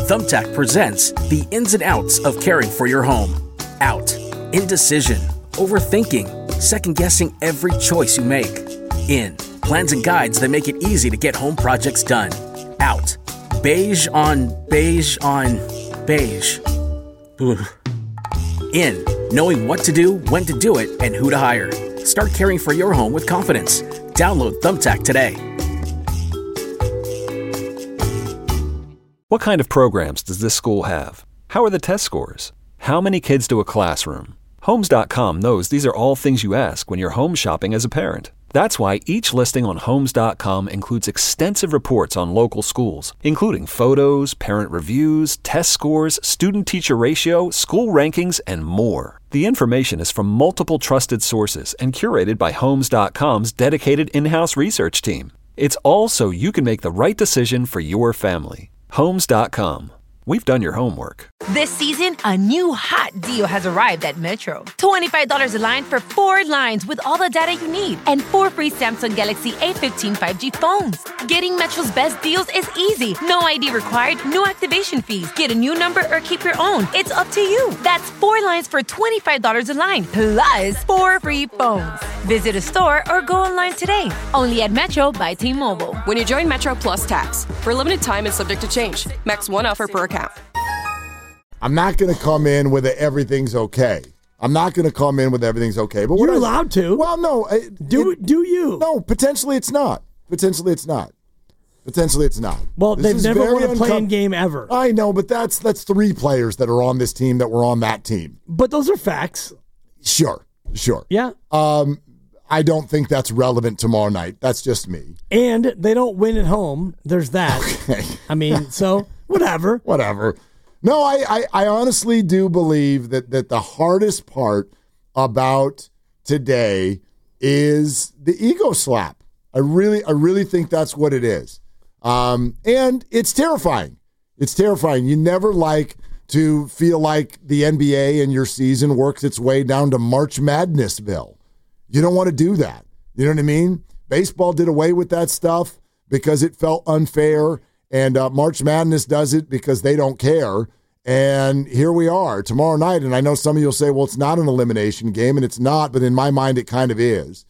Thumbtack presents the ins and outs of caring for your home. Out. Indecision. Overthinking. Second-guessing every choice you make. In. Plans and guides that make it easy to get home projects done. Out. Beige on beige on beige. Ugh. In. Knowing what to do, when to do it, and who to hire. Start caring for your home with confidence. Download Thumbtack today. What kind of programs does this school have? How are the test scores? How many kids do a classroom? Homes.com knows these are all things you ask when you're home shopping as a parent. That's why each listing on Homes.com includes extensive reports on local schools, including photos, parent reviews, test scores, student-teacher ratio, school rankings, and more. The information is from multiple trusted sources and curated by Homes.com's dedicated in-house research team. It's all so you can make the right decision for your family. Homes.com. We've done your homework. This season, a new hot deal has arrived at Metro. $25 a line for 4 lines with all the data you need and 4 free Samsung Galaxy A15 5G phones. Getting Metro's best deals is easy. No ID required, no activation fees. Get a new number or keep your own. It's up to you. That's 4 lines for $25 a line, plus 4 free phones. Visit a store or go online today. Only at Metro by T-Mobile. When you join Metro Plus Tax. For a limited time and subject to change. Max 1 offer per account. I'm not going to come in with everything's okay. But You're allowed to. Well, no. Do you? No, potentially it's not. Well, This they've is never very won a playing game ever. I know, but that's 3 players that are on this team that were on that team. But those are facts. Sure. Yeah. I don't think that's relevant tomorrow night. That's just me. And they don't win at home. There's that. Okay. I mean, so whatever. No, I honestly do believe that the hardest part about today is the ego slap. I really think that's what it is. And it's terrifying. You never like to feel like the NBA and your season works its way down to March Madnessville. You don't want to do that. You know what I mean? Baseball did away with that stuff because it felt unfair, and March Madness does it because they don't care. And here we are tomorrow night, and I know some of you will say, well, it's not an elimination game, and it's not, but in my mind it kind of is.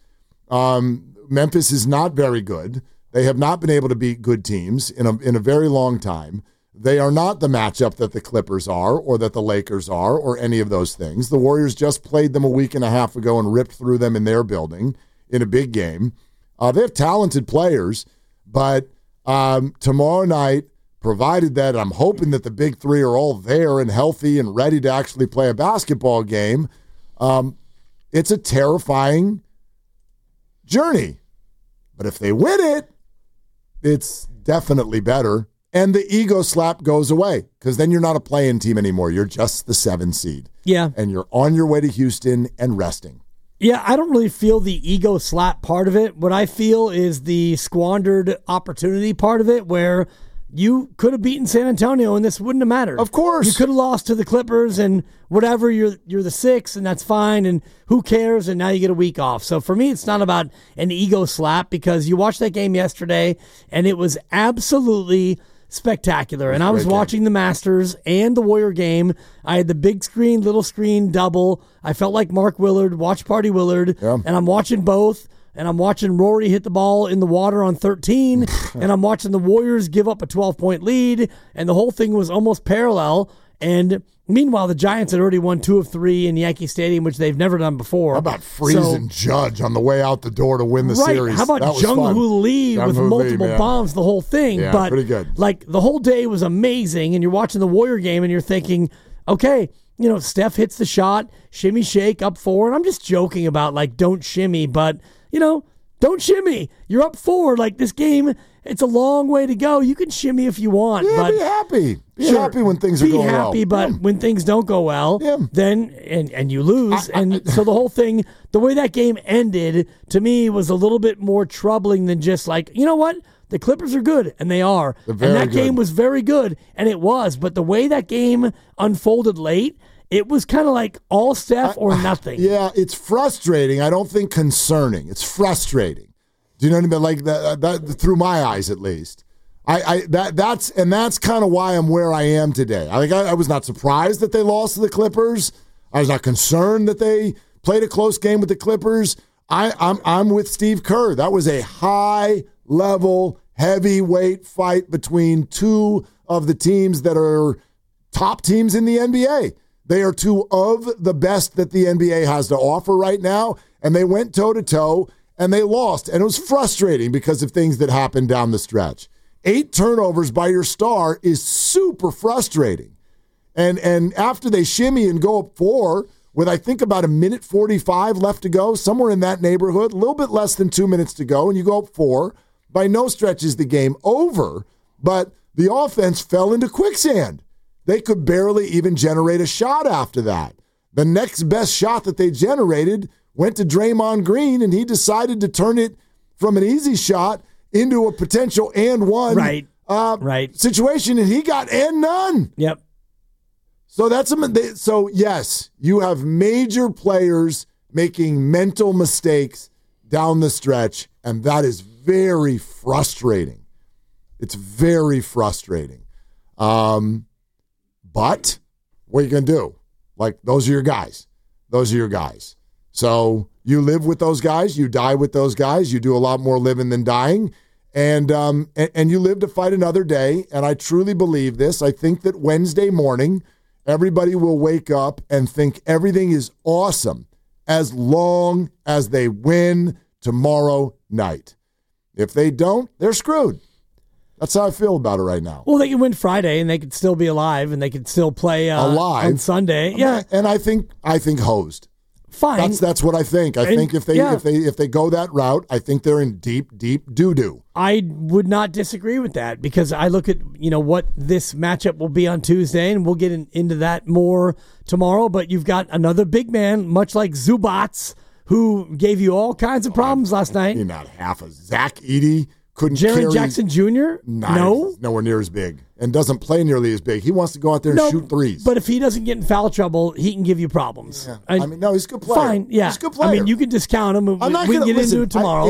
Memphis is not very good. They have not been able to beat good teams in a very long time. They are not the matchup that the Clippers are or that the Lakers are or any of those things. The Warriors just played them a week and a half ago and ripped through them in their building in a big game. They have talented players, but tomorrow night, provided that I'm hoping that the big 3 are all there and healthy and ready to actually play a basketball game, it's a terrifying journey. But if they win it, it's definitely better. And the ego slap goes away because then you're not a play-in team anymore. You're just the 7 seed. Yeah. And you're on your way to Houston and resting. Yeah, I don't really feel the ego slap part of it. What I feel is the squandered opportunity part of it, where you could have beaten San Antonio and this wouldn't have mattered. Of course. You could have lost to the Clippers and whatever, you're the 6 and that's fine and who cares, and now you get a week off. So for me, it's not about an ego slap because you watched that game yesterday and it was absolutely spectacular. And I was watching the Masters and the Warrior game. I had the big screen, little screen, double. I felt like Mark Willard, Watch Party Willard, and I'm watching both. And I'm watching Rory hit the ball in the water on 13, and I'm watching the Warriors give up a 12-point lead, and the whole thing was almost parallel. And meanwhile, the Giants had already won 2 of 3 in Yankee Stadium, which they've never done before. How about freezing Judge on the way out the door to win the series? How about Jung-Hoo Lee with multiple bombs, the whole thing? Yeah, but pretty good. Like, the whole day was amazing, and you're watching the Warrior game, and you're thinking, okay, you know, Steph hits the shot, shimmy shake, up 4, and I'm just joking about, like, don't shimmy, but you know, don't shimmy. You're up 4. Like, this game, it's a long way to go. You can shimmy if you want. Yeah, but be happy. Be happy when things are going well. Be happy, but when things don't go well, then, and you lose. And so the whole thing, the way that game ended, to me, was a little bit more troubling than just like, you know what? The Clippers are good, and they are. And that game was very good, and it was. But the way that game unfolded late, it was kind of like all Steph or nothing. Yeah, it's frustrating. I don't think concerning. It's frustrating. Do you know what I mean? Like that through my eyes, at least. That's kind of why I'm where I am today. I was not surprised that they lost to the Clippers. I was not concerned that they played a close game with the Clippers. I'm with Steve Kerr. That was a high-level, heavyweight fight between two of the teams that are top teams in the NBA. They are two of the best that the NBA has to offer right now, and they went toe-to-toe, and they lost. And it was frustrating because of things that happened down the stretch. 8 turnovers by your star is super frustrating. And after they shimmy and go up 4, with I think about 1:45 left to go, somewhere in that neighborhood, a little bit less than 2 minutes to go, and you go up 4, by no stretch is the game over, but the offense fell into quicksand. They could barely even generate a shot after that. The next best shot that they generated went to Draymond Green, and he decided to turn it from an easy shot into a potential and one situation, and he got and none. Yep. So so yes, you have major players making mental mistakes down the stretch, and that is very frustrating. It's very frustrating. But what are you going to do? Like, those are your guys. Those are your guys. So you live with those guys. You die with those guys. You do a lot more living than dying. And you live to fight another day. And I truly believe this. I think that Wednesday morning, everybody will wake up and think everything is awesome as long as they win tomorrow night. If they don't, they're screwed. That's how I feel about it right now. Well, they can win Friday, and they could still be alive, and they could still play alive on Sunday. Yeah, and I think hosed. Fine. That's what I think. I think if they go that route, I think they're in deep doo-doo. I would not disagree with that, because I look at what this matchup will be on Tuesday, and we'll get into that more tomorrow. But you've got another big man, much like Zubats, who gave you all kinds of problems last night. You're not half a Zach Edey. Couldn't Jaren Jackson Jr.? No. Nowhere near as big. And doesn't play nearly as big. He wants to go out there and shoot threes. But if he doesn't get in foul trouble, he can give you problems. Yeah. No, he's a good player. Fine, yeah. He's a good player. I mean, you can discount him. We can get into it tomorrow.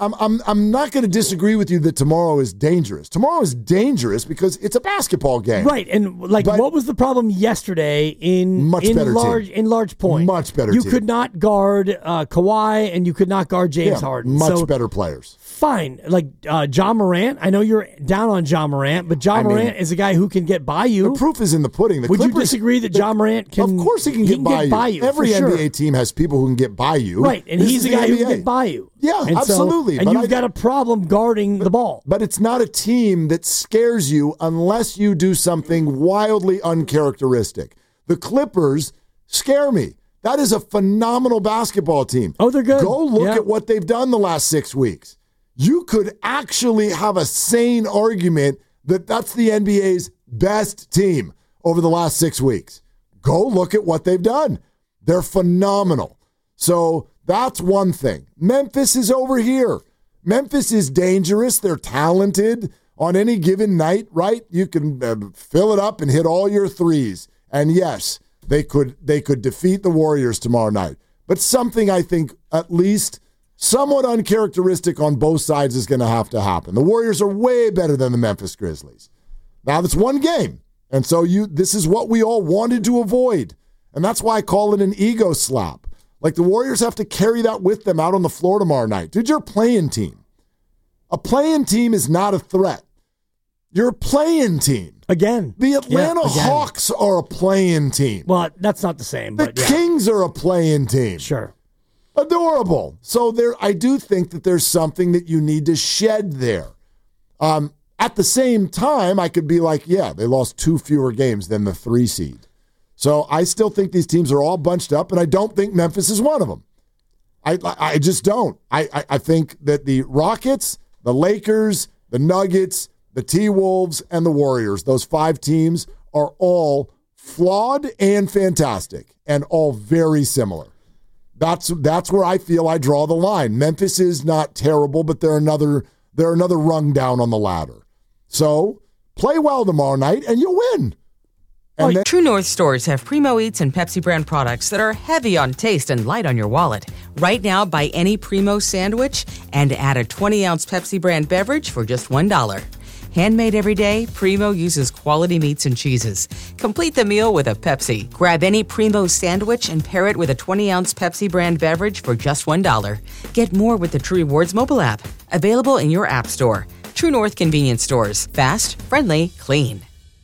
I'm not going to disagree with you that tomorrow is dangerous. Tomorrow is dangerous because it's a basketball game. Right, and what was the problem yesterday in large point? Much better You team. could not guard Kawhi, and you could not guard James Harden. Much better players. Fine. Ja Morant, I know you're down on Ja Morant, but Morant is a guy who can get by you. The proof is in the pudding. Would you disagree that Ja Morant can? Of course he can get by you. Every NBA team has people who can get by you. Right, and he's a guy who can get by you. Yeah, absolutely. And you've got a problem guarding the ball. But it's not a team that scares you unless you do something wildly uncharacteristic. The Clippers scare me. That is a phenomenal basketball team. Oh, they're good. Go look at what they've done the last 6 weeks. You could actually have a sane argument that that's the NBA's best team over the last 6 weeks. Go look at what they've done. They're phenomenal. So that's one thing. Memphis is over here. Memphis is dangerous. They're talented. On any given night, right, you can fill it up and hit all your threes. And yes, they could defeat the Warriors tomorrow night. But something I think at least somewhat uncharacteristic on both sides is going to have to happen. The Warriors are way better than the Memphis Grizzlies. Now, that's one game. And so this is what we all wanted to avoid. And that's why I call it an ego slap. Like, the Warriors have to carry that with them out on the floor tomorrow night. Dude, you're a play-in team. A play-in team is not a threat. You're a play-in team. Again. The Atlanta Hawks are a play-in team. Well, that's not the same. The Kings are a play-in team. Sure. Adorable. So I do think that there's something that you need to shed there. At the same time, I could be like, yeah, they lost 2 fewer games than the 3 seed. So I still think these teams are all bunched up, and I don't think Memphis is one of them. I just don't. I think that the Rockets, the Lakers, the Nuggets, the T-Wolves, and the Warriors, those 5 teams are all flawed and fantastic and all very similar. That's where I feel I draw the line. Memphis is not terrible, but they're another rung down on the ladder. So play well tomorrow night, and you'll win. True North stores have Primo Eats and Pepsi brand products that are heavy on taste and light on your wallet. Right now, buy any Primo sandwich and add a 20-ounce Pepsi brand beverage for just $1. Handmade every day, Primo uses quality meats and cheeses. Complete the meal with a Pepsi. Grab any Primo sandwich and pair it with a 20-ounce Pepsi brand beverage for just $1. Get more with the True Rewards mobile app. Available in your app store. True North Convenience Stores. Fast, friendly, clean.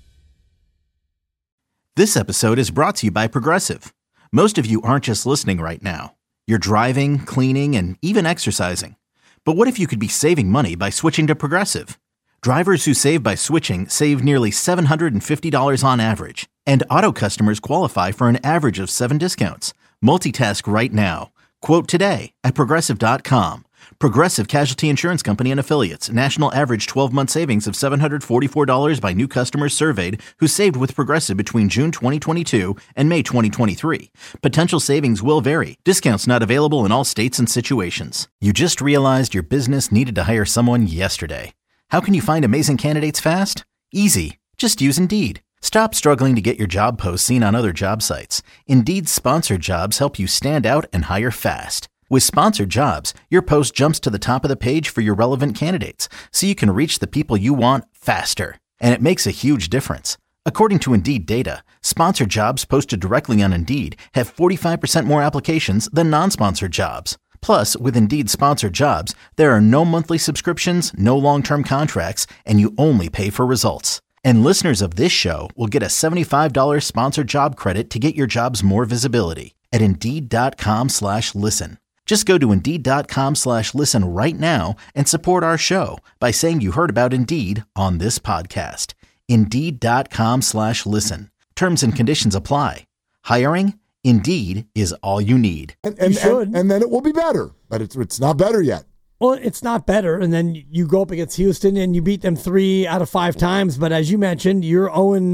This episode is brought to you by Progressive. Most of you aren't just listening right now. You're driving, cleaning, and even exercising. But what if you could be saving money by switching to Progressive? Drivers who save by switching save nearly $750 on average. And auto customers qualify for an average of 7 discounts. Multitask right now. Quote today at Progressive.com. Progressive Casualty Insurance Company and Affiliates. National average 12-month savings of $744 by new customers surveyed who saved with Progressive between June 2022 and May 2023. Potential savings will vary. Discounts not available in all states and situations. You just realized your business needed to hire someone yesterday. How can you find amazing candidates fast? Easy. Just use Indeed. Stop struggling to get your job posts seen on other job sites. Indeed's sponsored jobs help you stand out and hire fast. With sponsored jobs, your post jumps to the top of the page for your relevant candidates, so you can reach the people you want faster. And it makes a huge difference. According to Indeed data, sponsored jobs posted directly on Indeed have 45% more applications than non-sponsored jobs. Plus, with Indeed sponsored jobs, there are no monthly subscriptions, no long-term contracts, and you only pay for results. And listeners of this show will get a $75 sponsored job credit to get your jobs more visibility at Indeed.com/listen. Just go to Indeed.com/listen right now and support our show by saying you heard about Indeed on this podcast. Indeed.com/listen. Terms and conditions apply. Hiring? Indeed is all you need. And then it will be better, but it's not better yet. Well, it's not better, and then you go up against Houston and you beat them 3 out of 5 times. But as you mentioned, you're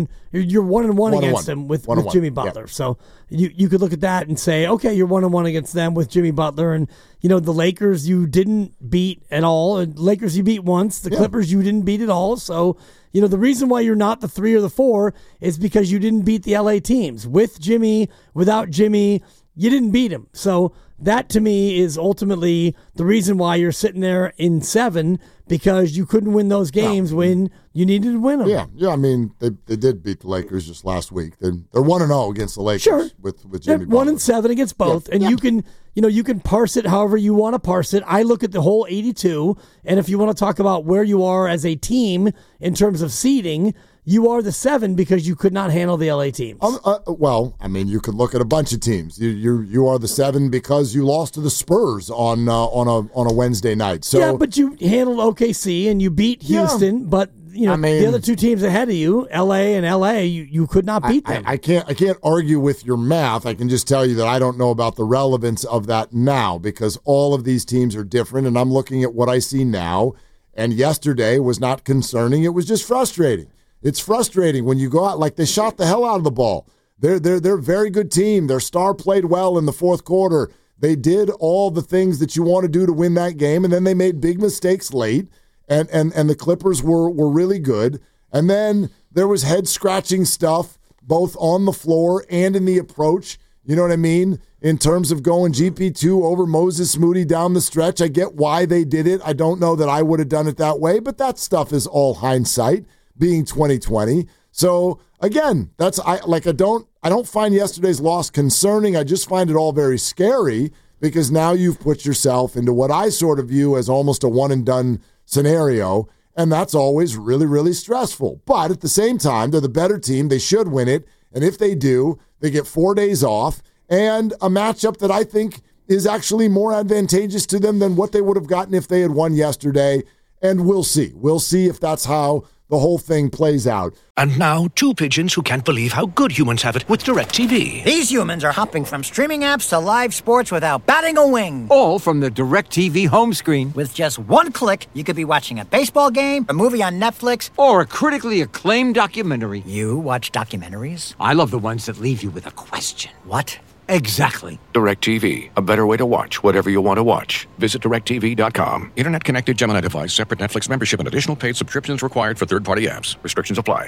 1-1 against them with Jimmy Butler. Yep. So you could look at that and say, okay, you're 1-1 against them with Jimmy Butler, and the Lakers you didn't beat at all. And Lakers you beat once. The Clippers you didn't beat at all. So the reason why you're not the 3 or the 4 is because you didn't beat the LA teams. With Jimmy, without Jimmy, you didn't beat him. So that to me is ultimately the reason why you're sitting there in 7, because you couldn't win those games when you needed to win them. Yeah. I mean, they did beat the Lakers just last week. They're 1-0 against the Lakers with Jimmy Butler. 1-7 against both, and you can you can parse it however you want to parse it. I look at the whole 82, and if you want to talk about where you are as a team in terms of seeding, you are the 7 because you could not handle the LA teams. Well, I mean, you could look at a bunch of teams. You are the 7 because you lost to the Spurs on a Wednesday night. So yeah, but you handled OKC and you beat Houston. But the other 2 teams ahead of you, LA, you could not beat them. I can't argue with your math. I can just tell you that I don't know about the relevance of that now, because all of these teams are different, and I'm looking at what I see now. And yesterday was not concerning; it was just frustrating. It's frustrating when you go out, like they shot the hell out of the ball. They're a very good team. Their star played well in the fourth quarter. They did all the things that you want to do to win that game, and then they made big mistakes late, and the Clippers were really good. And then there was head-scratching stuff both on the floor and in the approach. You know what I mean? In terms of going GP2 over Moses Moody down the stretch. I get why they did it. I don't know that I would have done it that way, but that stuff is all hindsight, being 2020. So again, I don't find yesterday's loss concerning. I just find it all very scary, because now you've put yourself into what I sort of view as almost a one and done scenario, and that's always really, really stressful. But at the same time, they're the better team. They should win it, and if they do, they get 4 days off and a matchup that I think is actually more advantageous to them than what they would have gotten if they had won yesterday. And we'll see. We'll see if that's how the whole thing plays out. And now, 2 pigeons who can't believe how good humans have it with DirecTV. These humans are hopping from streaming apps to live sports without batting a wing. All from the DirecTV home screen. With just 1 click, you could be watching a baseball game, a movie on Netflix, or a critically acclaimed documentary. You watch documentaries? I love the ones that leave you with a question. What? Exactly. DirecTV. A better way to watch whatever you want to watch. Visit DirecTV.com. Internet-connected Gemini device. Separate Netflix membership and additional paid subscriptions required for third-party apps. Restrictions apply.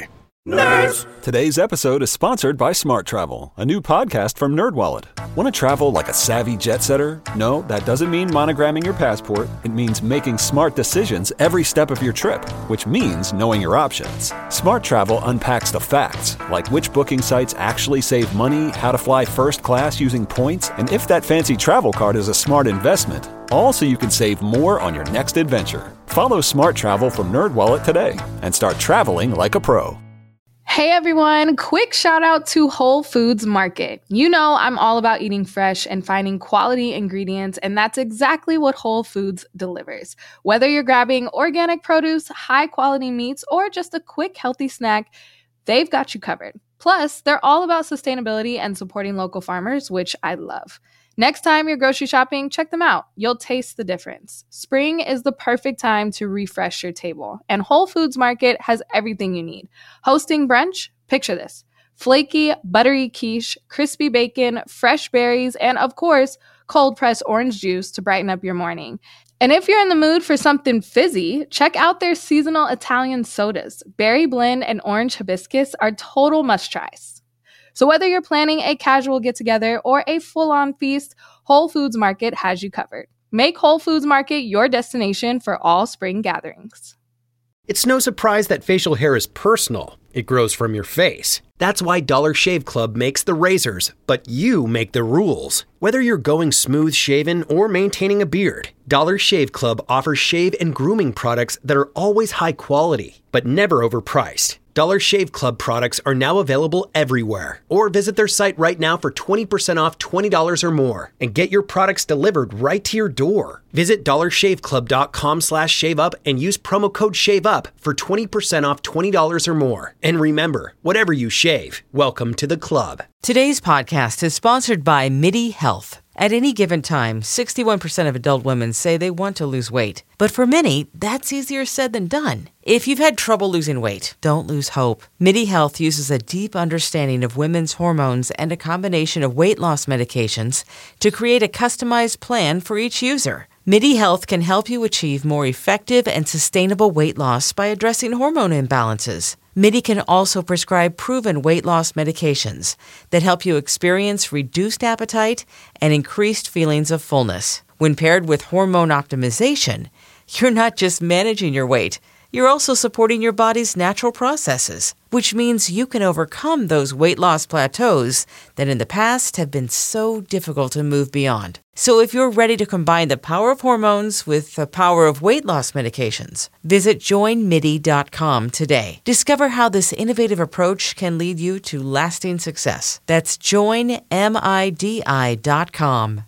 Nerds! Today's episode is sponsored by Smart Travel, a new podcast from NerdWallet. Want to travel like a savvy jet setter? No, that doesn't mean monogramming your passport. It means making smart decisions every step of your trip, which means knowing your options. Smart Travel unpacks the facts, like which booking sites actually save money, how to fly first class using points, and if that fancy travel card is a smart investment. All so you can save more on your next adventure. Follow Smart Travel from NerdWallet today and start traveling like a pro. Hey everyone, quick shout out to Whole Foods Market. You know I'm all about eating fresh and finding quality ingredients, and that's exactly what Whole Foods delivers. Whether you're grabbing organic produce, high quality meats, or just a quick healthy snack, they've got you covered. Plus, they're all about sustainability and supporting local farmers, which I love. Next time you're grocery shopping, check them out. You'll taste the difference. Spring is the perfect time to refresh your table, and Whole Foods Market has everything you need. Hosting brunch? Picture this. Flaky, buttery quiche, crispy bacon, fresh berries, and of course, cold-pressed orange juice to brighten up your morning. And if you're in the mood for something fizzy, check out their seasonal Italian sodas. Berry blend and orange hibiscus are total must-tries. So whether you're planning a casual get-together or a full-on feast, Whole Foods Market has you covered. Make Whole Foods Market your destination for all spring gatherings. It's no surprise that facial hair is personal. It grows from your face. That's why Dollar Shave Club makes the razors, but you make the rules. Whether you're going smooth shaven or maintaining a beard, Dollar Shave Club offers shave and grooming products that are always high quality, but never overpriced. Dollar Shave Club products are now available everywhere. Or visit their site right now for 20% off $20 or more and get your products delivered right to your door. Visit dollarshaveclub.com/shaveup and use promo code SHAVEUP for 20% off $20 or more. And remember, whatever you shave, welcome to the club. Today's podcast is sponsored by MIDI Health. At any given time, 61% of adult women say they want to lose weight. But for many, that's easier said than done. If you've had trouble losing weight, don't lose hope. MIDI Health uses a deep understanding of women's hormones and a combination of weight loss medications to create a customized plan for each user. MIDI Health can help you achieve more effective and sustainable weight loss by addressing hormone imbalances. MIDI can also prescribe proven weight loss medications that help you experience reduced appetite and increased feelings of fullness. When paired with hormone optimization, you're not just managing your weight, you're also supporting your body's natural processes, which means you can overcome those weight loss plateaus that in the past have been so difficult to move beyond. So if you're ready to combine the power of hormones with the power of weight loss medications, visit joinmidi.com today. Discover how this innovative approach can lead you to lasting success. That's joinmidi.com.